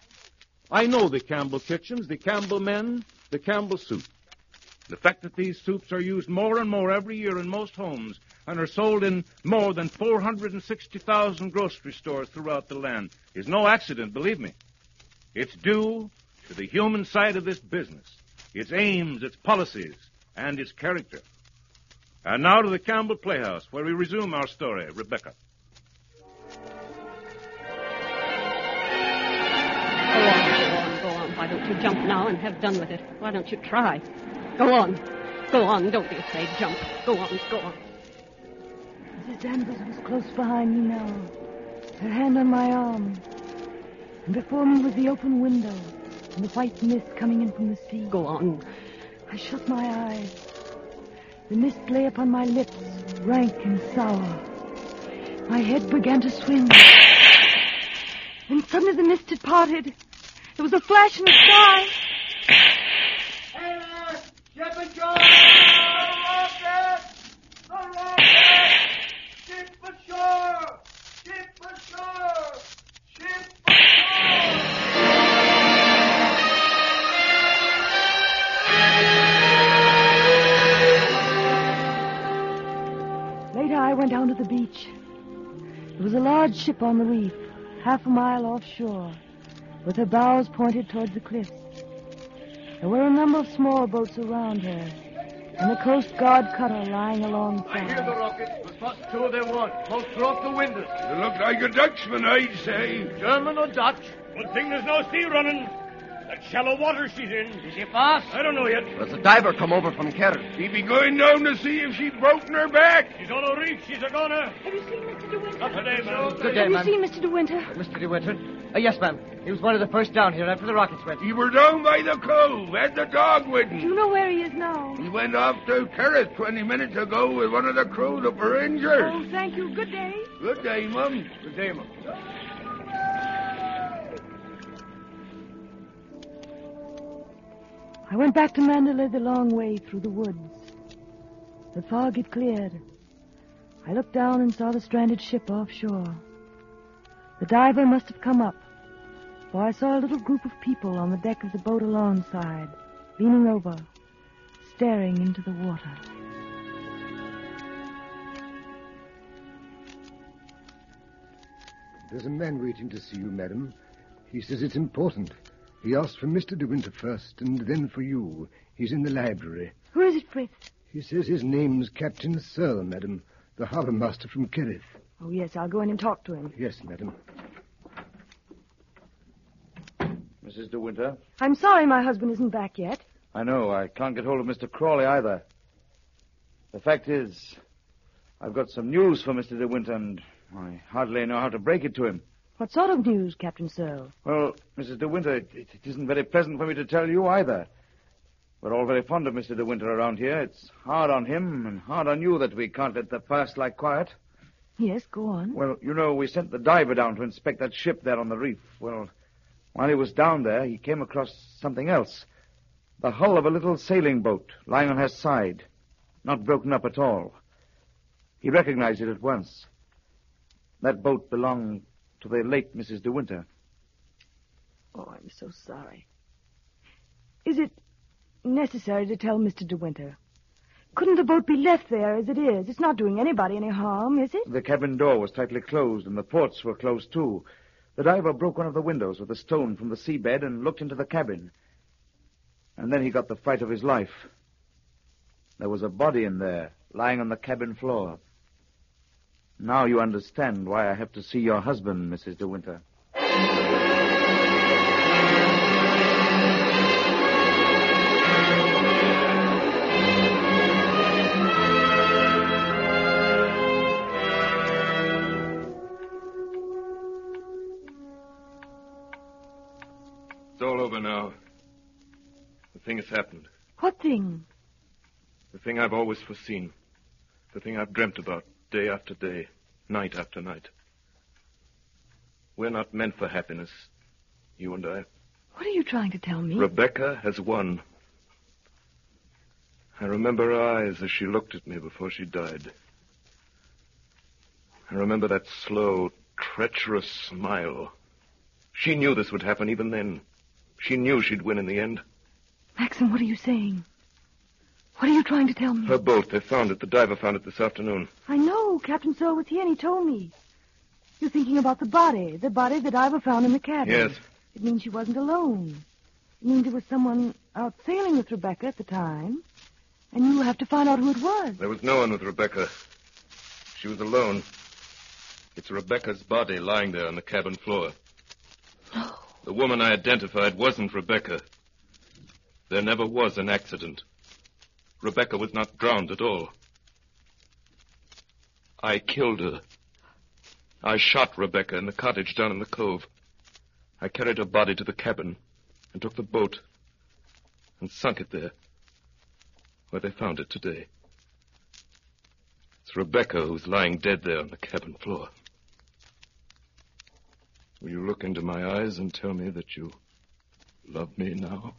I know the Campbell kitchens, the Campbell men, the Campbell soup. The fact that these soups are used more and more every year in most homes and are sold in more than four hundred sixty thousand grocery stores throughout the land is no accident, believe me. It's due to the human side of this business, its aims, its policies, and its character. And now to the Campbell Playhouse, where we resume our story, Rebecca. Go on, go on, go on. Why don't you jump now and have done with it? Why don't you try? Go on. Go on. Don't be afraid. Jump. Go on, go on. Missus Danvers was close behind me now, her hand on my arm. And before me was the open window and the white mist coming in from the sea. Go on. I shut my eyes. The mist lay upon my lips, rank and sour. My head began to swim. Then suddenly the mist had parted. There was a flash in the sky. Hey there! Ship and shore! The rocket! The rocket! Ship for shore! Ship for shore! Ship for shore! Later I went down to the beach. There was a large ship on the reef, half a mile offshore, with her bows pointed towards the cliffs. There were a number of small boats around her, and the Coast Guard cutter lying alongside. I hear the rockets. We've lost two of their one. Both broke the windows. You look like a Dutchman, I'd say. German or Dutch? Good thing there's no sea running. That shallow water she's in. Is she fast? I don't know yet. There's a diver come over from Kerr. He be going down to see if she'd broken her back. She's on a reef. She's a goner. Have you seen Mister De Winter? Not today, ma'am. Good day, Have ma'am. you seen Mister De Winter? Mister De Winter? Uh, yes, ma'am. He was one of the first down here after the rockets went. He were down by the cove, had the dog with Do him. you know where he is now? He went off to Kerrith twenty minutes ago with one of the crew that were injured. Oh, thank you. Good day. Good day, Mum. Good day, ma'am. I went back to Mandalay the long way through the woods. The fog had cleared. I looked down and saw the stranded ship offshore. The diver must have come up, for I saw a little group of people on the deck of the boat alongside, leaning over, staring into the water. There's a man waiting to see you, madam. He says it's important. He asked for Mister De Winter first, and then for you. He's in the library. Who is it with? He says his name's Captain Searle, madam, the harbour master from Kerrith. Oh, yes, I'll go in and talk to him. Yes, madam. Missus De Winter? I'm sorry my husband isn't back yet. I know. I can't get hold of Mister Crawley either. The fact is, I've got some news for Mister De Winter, and I hardly know how to break it to him. What sort of news, Captain Searle? Well, Missus De Winter, it, it isn't very pleasant for me to tell you either. We're all very fond of Mister De Winter around here. It's hard on him and hard on you that we can't let the past lie quiet. Yes, go on. Well, you know, we sent the diver down to inspect that ship there on the reef. Well, while he was down there, he came across something else. The hull of a little sailing boat lying on her side, not broken up at all. He recognized it at once. That boat belonged to the late Missus De Winter. Oh, I'm so sorry. Is it necessary to tell Mister De Winter? Couldn't the boat be left there as it is? It's not doing anybody any harm, is it? The cabin door was tightly closed, and the ports were closed, too. The diver broke one of the windows with a stone from the seabed and looked into the cabin. And then he got the fright of his life. There was a body in there, lying on the cabin floor. Now you understand why I have to see your husband, Missus De Winter. It's all over now. The thing has happened. What thing? The thing I've always foreseen. The thing I've dreamt about day after day, night after night. We're not meant for happiness, you and I. What are you trying to tell me? Rebecca has won. I remember her eyes as she looked at me before she died. I remember that slow, treacherous smile. She knew this would happen even then. She knew she'd win in the end. Maxim, what are you saying? What are you trying to tell me? Her boat, they found it. The diver found it this afternoon. I know. Captain Searle was here and he told me. You're thinking about the body, the body the diver found in the cabin. Yes. It means she wasn't alone. It means there was someone out sailing with Rebecca at the time, and you have to find out who it was. There was no one with Rebecca. She was alone. It's Rebecca's body lying there on the cabin floor. No. The woman I identified wasn't Rebecca. There never was an accident. Rebecca was not drowned at all. I killed her. I shot Rebecca in the cottage down in the cove. I carried her body to the cabin and took the boat and sunk it there, where they found it today. It's Rebecca who's lying dead there on the cabin floor. Will you look into my eyes and tell me that you love me now?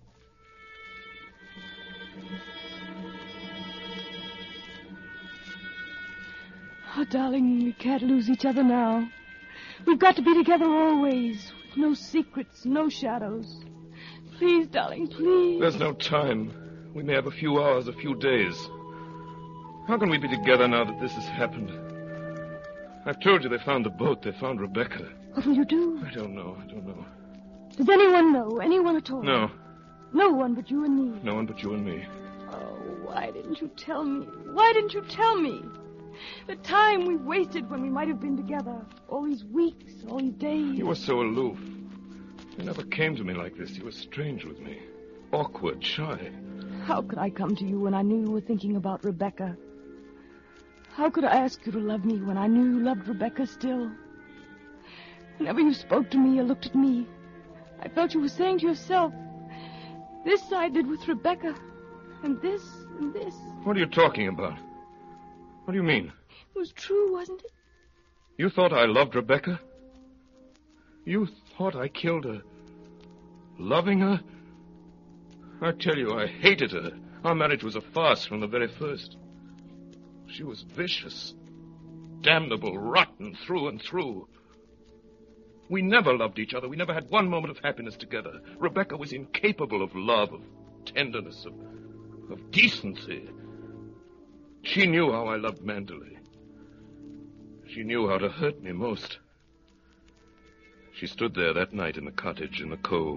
Oh, darling, we can't lose each other now. We've got to be together always. No secrets, no shadows. Please, darling, please. There's no time. We may have a few hours, a few days. How can we be together now that this has happened? I've told you they found the boat. They found Rebecca. What will you do? I don't know. I don't know. Does anyone know? Anyone at all? No. No one but you and me. No one but you and me. Oh, why didn't you tell me? Why didn't you tell me? The time we wasted when we might have been together. All these weeks, all these days. You were so aloof. You never came to me like this. You were strange with me. Awkward, shy. How could I come to you when I knew you were thinking about Rebecca? How could I ask you to love me when I knew you loved Rebecca still? Whenever you spoke to me or looked at me, I felt you were saying to yourself, this I did with Rebecca, and this, and this. What are you talking about? What do you mean? It was true, wasn't it? You thought I loved Rebecca? You thought I killed her? Loving her? I tell you, I hated her. Our marriage was a farce from the very first. She was vicious, damnable, rotten through and through. We never loved each other. We never had one moment of happiness together. Rebecca was incapable of love, of tenderness, of, of decency. She knew how I loved Mandalay. She knew how to hurt me most. She stood there that night in the cottage in the cove,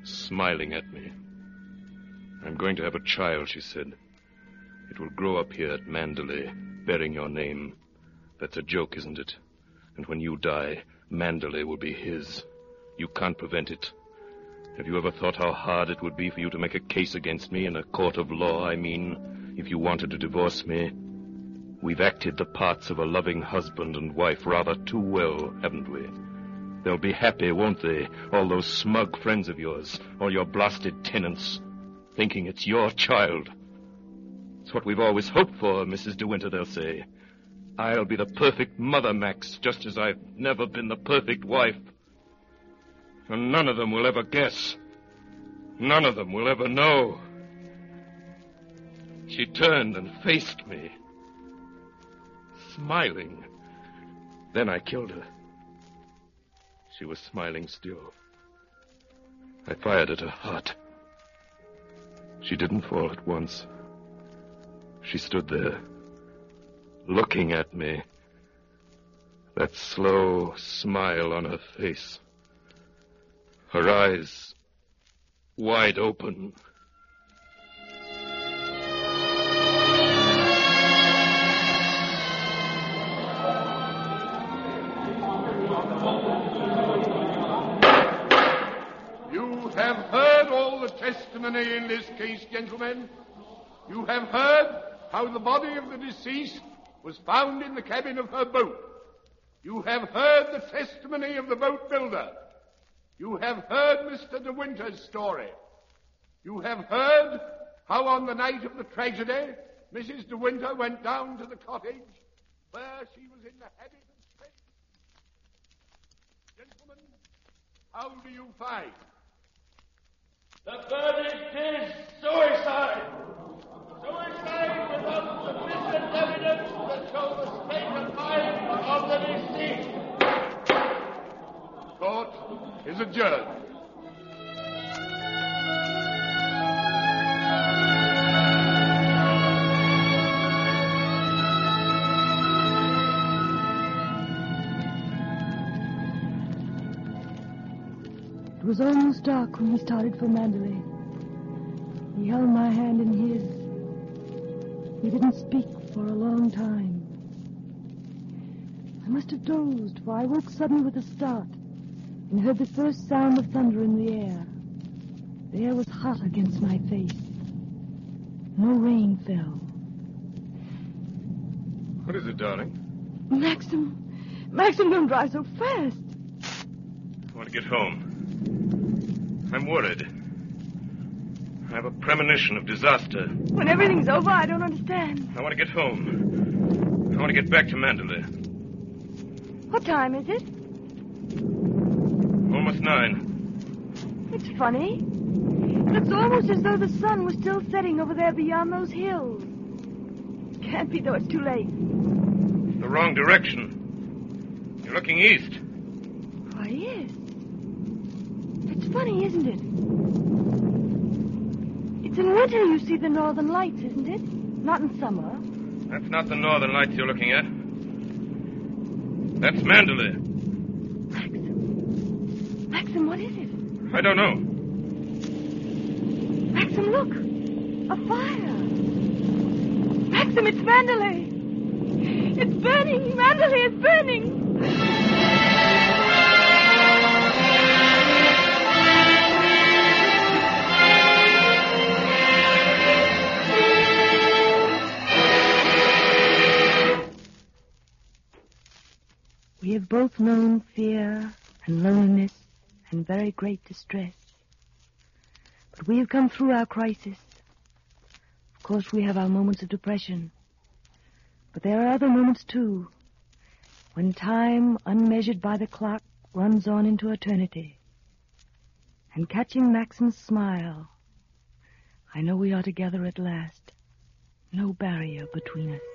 smiling at me. I'm going to have a child, she said. It will grow up here at Mandalay, bearing your name. That's a joke, isn't it? And when you die, Mandalay will be his. You can't prevent it. Have you ever thought how hard it would be for you to make a case against me in a court of law, I mean, if you wanted to divorce me? We've acted the parts of a loving husband and wife rather too well, haven't we? They'll be happy, won't they? All those smug friends of yours, all your blasted tenants, thinking it's your child. It's what we've always hoped for, Missus De Winter, they'll say. I'll be the perfect mother, Max, just as I've never been the perfect wife. And none of them will ever guess. None of them will ever know. She turned and faced me, smiling. Then I killed her. She was smiling still. I fired at her heart. She didn't fall at once. She stood there, looking at me, that slow smile on her face, her eyes wide open. You have heard all the testimony in this case, gentlemen. You have heard how the body of the deceased was found in the cabin of her boat. You have heard the testimony of the boat builder. You have heard Mister De Winter's story. You have heard how on the night of the tragedy, Missus De Winter went down to the cottage where she was in the habit of spending. Gentlemen, how do you find? The verdict is suicide. Suicide without sufficient evidence to show the state of mind of the deceased. Court is adjourned. It was almost dark when we started for Mandalay. He held my hand in his. He didn't speak for a long time. I must have dozed, for I woke suddenly with a start and heard the first sound of thunder in the air. The air was hot against my face. No rain fell. What is it, darling? Maxim, Maxim, don't drive so fast. I want to get home. I'm worried. I have a premonition of disaster. When everything's over, I don't understand. I want to get home. I want to get back to Mandalay. What time is it? Almost nine. It's funny. It looks almost as though the sun was still setting over there beyond those hills. Can't be, though. It's too late. The wrong direction. You're looking east. Why, yes. It's funny, isn't it? It's in winter you see the northern lights, isn't it? Not in summer. That's not the northern lights you're looking at. That's Mandalay. Maxim. Maxim, what is it? I don't know. Maxim, look. A fire. Maxim, it's Mandalay. It's burning. Mandalay is burning. We have both known fear and loneliness and very great distress. But we have come through our crisis. Of course, we have our moments of depression. But there are other moments, too, when time, unmeasured by the clock, runs on into eternity. And catching Maxim's smile, I know we are together at last. No barrier between us.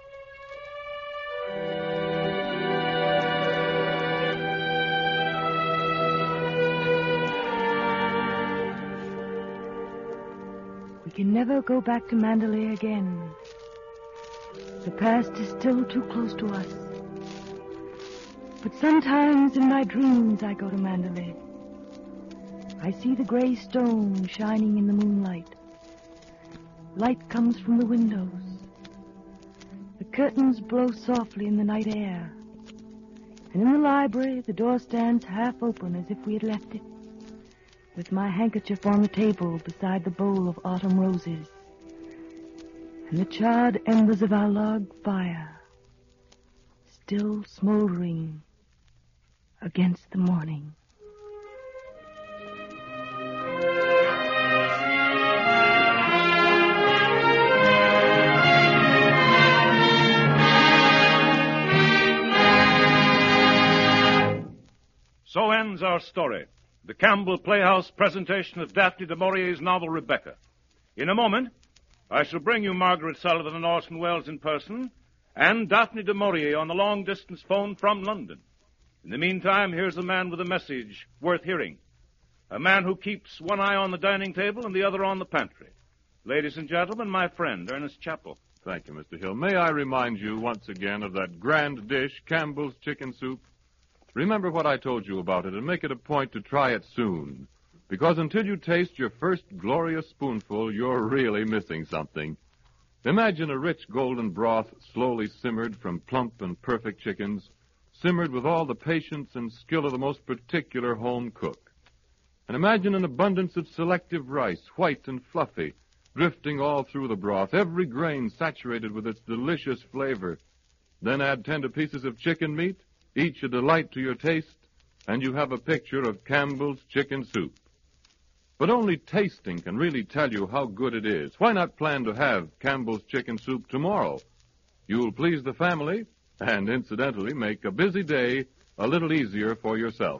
We can never go back to Mandalay again. The past is still too close to us. But sometimes in my dreams I go to Mandalay. I see the gray stone shining in the moonlight. Light comes from the windows. The curtains blow softly in the night air. And in the library, the door stands half open as if we had left it, with my handkerchief on the table beside the bowl of autumn roses, and the charred embers of our log fire still smoldering against the morning. So ends our story. The Campbell Playhouse presentation of Daphne du Maurier's novel, Rebecca. In a moment, I shall bring you Margaret Sullivan and Orson Welles in person, and Daphne du Maurier on the long-distance phone from London. In the meantime, here's a man with a message worth hearing. A man who keeps one eye on the dining table and the other on the pantry. Ladies and gentlemen, my friend, Ernest Chappell. Thank you, Mister Hill. May I remind you once again of that grand dish, Campbell's Chicken Soup? Remember what I told you about it and make it a point to try it soon. Because until you taste your first glorious spoonful, you're really missing something. Imagine a rich golden broth slowly simmered from plump and perfect chickens, simmered with all the patience and skill of the most particular home cook. And imagine an abundance of selective rice, white and fluffy, drifting all through the broth, every grain saturated with its delicious flavor. Then add tender pieces of chicken meat, each a delight to your taste, and you have a picture of Campbell's Chicken Soup. But only tasting can really tell you how good it is. Why not plan to have Campbell's Chicken Soup tomorrow? You'll please the family, and incidentally make a busy day a little easier for yourself.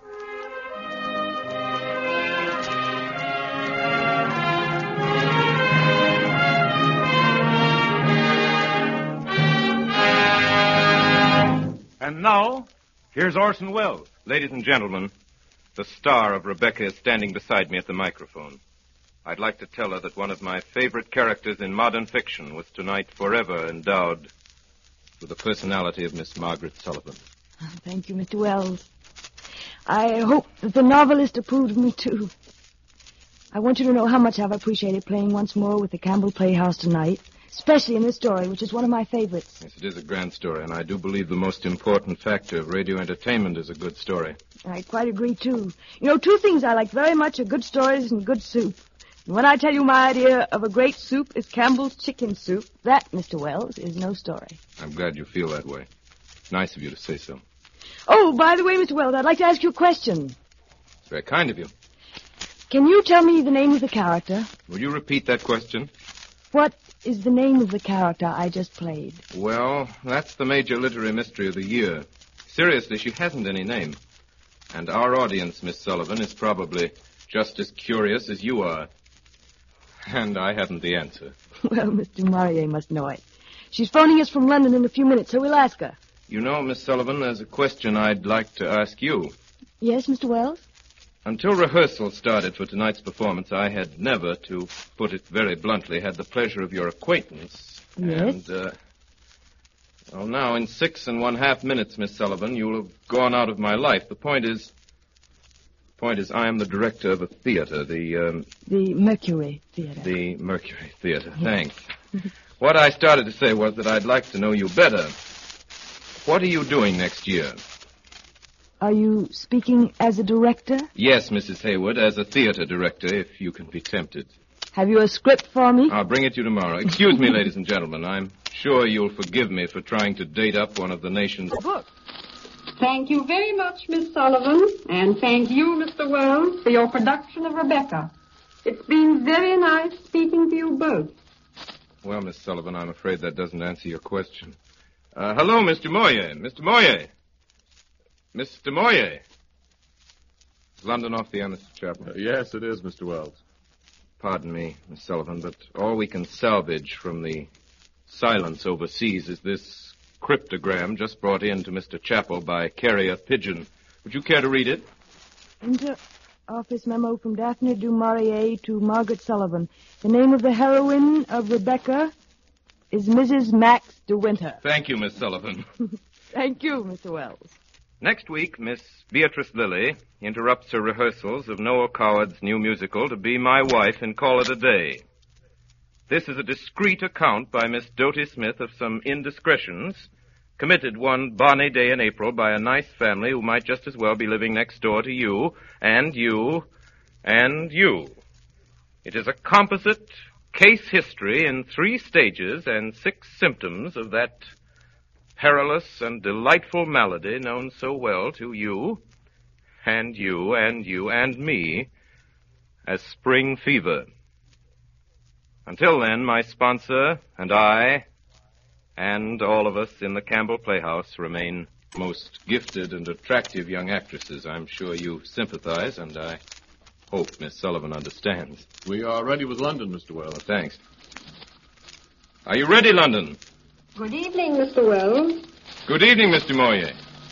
And now, here's Orson Welles. Ladies and gentlemen, the star of Rebecca is standing beside me at the microphone. I'd like to tell her that one of my favorite characters in modern fiction was tonight forever endowed with the personality of Miss Margaret Sullivan. Oh, thank you, Mister Wells. I hope that the novelist approved of me, too. I want you to know how much I've appreciated playing once more with the Campbell Playhouse tonight, especially in this story, which is one of my favorites. Yes, it is a grand story, and I do believe the most important factor of radio entertainment is a good story. I quite agree, too. You know, two things I like very much are good stories and good soup. And when I tell you my idea of a great soup is Campbell's Chicken Soup, that, Mister Wells, is no story. I'm glad you feel that way. Nice of you to say so. Oh, by the way, Mister Wells, I'd like to ask you a question. It's very kind of you. Can you tell me the name of the character? Will you repeat that question? What is the name of the character I just played? Well, that's the major literary mystery of the year. Seriously, she hasn't any name. And our audience, Miss Sullivan, is probably just as curious as you are. And I haven't the answer. Well, Mister Maurier must know it. She's phoning us from London in a few minutes, so we'll ask her. You know, Miss Sullivan, there's a question I'd like to ask you. Yes, Mister Wells? Until rehearsal started for tonight's performance, I had never, to put it very bluntly, had the pleasure of your acquaintance. Yes? And, uh, well, now, in six and one half minutes, Miss Sullivan, you'll have gone out of my life. The point is, the point is, I am the director of a theater, the, um... The Mercury Theater. The Mercury Theater. Yes. Thanks. What I started to say was that I'd like to know you better. What are you doing next year? Are you speaking as a director? Yes, Missus Hayward, as a theater director, if you can be tempted. Have you a script for me? I'll bring it to you tomorrow. Excuse me, ladies and gentlemen. I'm sure you'll forgive me for trying to date up one of the nation's... book. Thank you very much, Miss Sullivan, and thank you, Mister Wells, for your production of Rebecca. It's been very nice speaking to you both. Well, Miss Sullivan, I'm afraid that doesn't answer your question. Uh, hello, Mister Moyer. Mister Moyer. Mister Moyer. Is London off the air, Mister Chappell? Uh, yes, it is, Mister Wells. Pardon me, Miss Sullivan, but all we can salvage from the silence overseas is this cryptogram just brought in to Mister Chappell by Carrier Pigeon. Would you care to read it? Inter office memo from Daphne du Maurier to Margaret Sullivan. The name of the heroine of Rebecca is Missus Max de Winter. Thank you, Miss Sullivan. Thank you, Mister Wells. Next week, Miss Beatrice Lilly interrupts her rehearsals of Noel Coward's new musical to be my wife and call it a day. This is a discreet account by Miss Doty Smith of some indiscretions committed one bonny day in April by a nice family who might just as well be living next door to you, and you, and you. It is a composite case history in three stages and six symptoms of that perilous and delightful malady known so well to you, and you, and you, and me as spring fever. Until then, my sponsor and I and all of us in the Campbell Playhouse remain most gifted and attractive young actresses. I'm sure you sympathize, and I hope Miss Sullivan understands. We are ready with London, Mister Wells. Thanks. Are you ready, London? Good evening, Mister Wells. Good evening, Mister Moyer.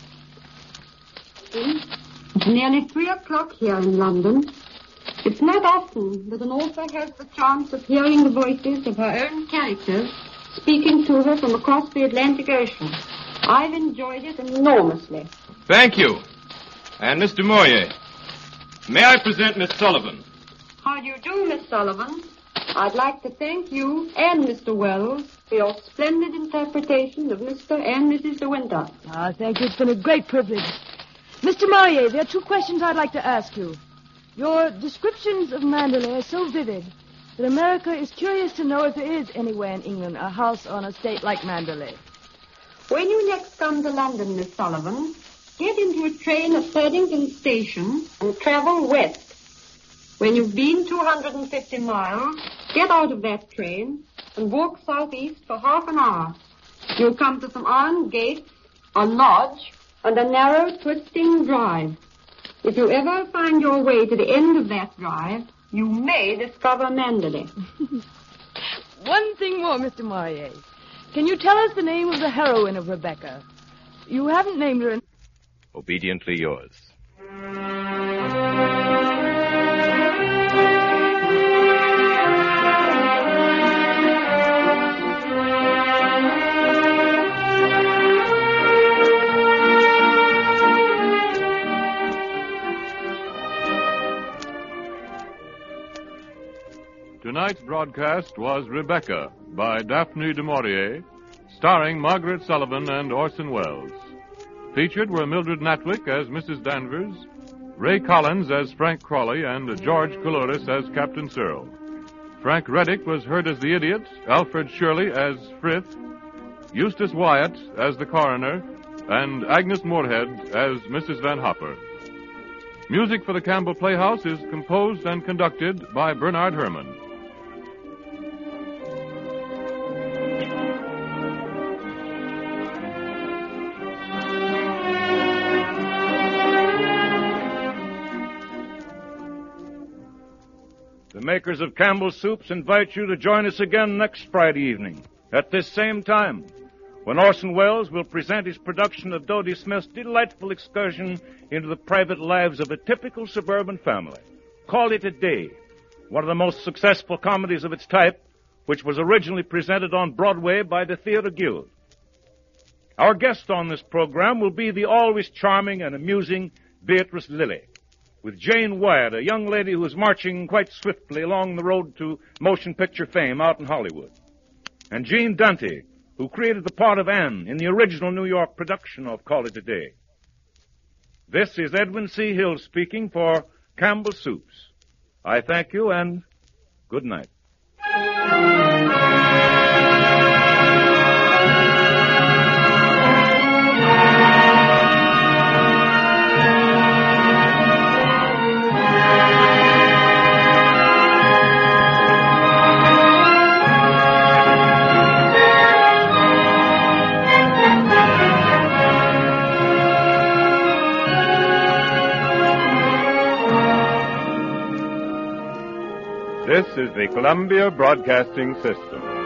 It's nearly three o'clock here in London. It's not often that an author has the chance of hearing the voices of her own characters speaking to her from across the Atlantic Ocean. I've enjoyed it enormously. Thank you. And Mister Moyer, may I present Miss Sullivan? How do you do, Miss Sullivan? I'd like to thank you and Mister Wells for your splendid interpretation of Mister and Missus De Winter. Ah, thank you. It's been a great privilege. Mister Moyer, there are two questions I'd like to ask you. Your descriptions of Mandalay are so vivid that America is curious to know if there is anywhere in England a house on a estate like Mandalay. When you next come to London, Miss Sullivan, get into a train at Thurdington Station and travel west. When you've been two hundred fifty miles, get out of that train and walk southeast for half an hour. You'll come to some iron gates, a lodge, and a narrow, twisting drive. If you ever find your way to the end of that drive, you may discover Mandalay. One thing more, Mister Moyer. Can you tell us the name of the heroine of Rebecca? You haven't named her in... Obediently yours. Tonight's broadcast was Rebecca by Daphne du Maurier, starring Margaret Sullivan and Orson Welles. Featured were Mildred Natwick as Missus Danvers, Ray Collins as Frank Crawley, and George Couloris as Captain Searle. Frank Reddick was heard as the idiot, Alfred Shirley as Frith, Eustace Wyatt as the coroner, and Agnes Moorhead as Missus Van Hopper. Music for the Campbell Playhouse is composed and conducted by Bernard Herrmann. The makers of Campbell's Soups invite you to join us again next Friday evening at this same time, when Orson Welles will present his production of Doty Smith's delightful excursion into the private lives of a typical suburban family. Call It a Day, one of the most successful comedies of its type, which was originally presented on Broadway by the Theatre Guild. Our guest on this program will be the always charming and amusing Beatrice Lilly, with Jane Wyatt, a young lady who is marching quite swiftly along the road to motion picture fame out in Hollywood, and Gene Dante, who created the part of Anne in the original New York production of Call It a Day. This is Edwin C. Hill speaking for Campbell Soups. I thank you and good night. This is the Columbia Broadcasting System.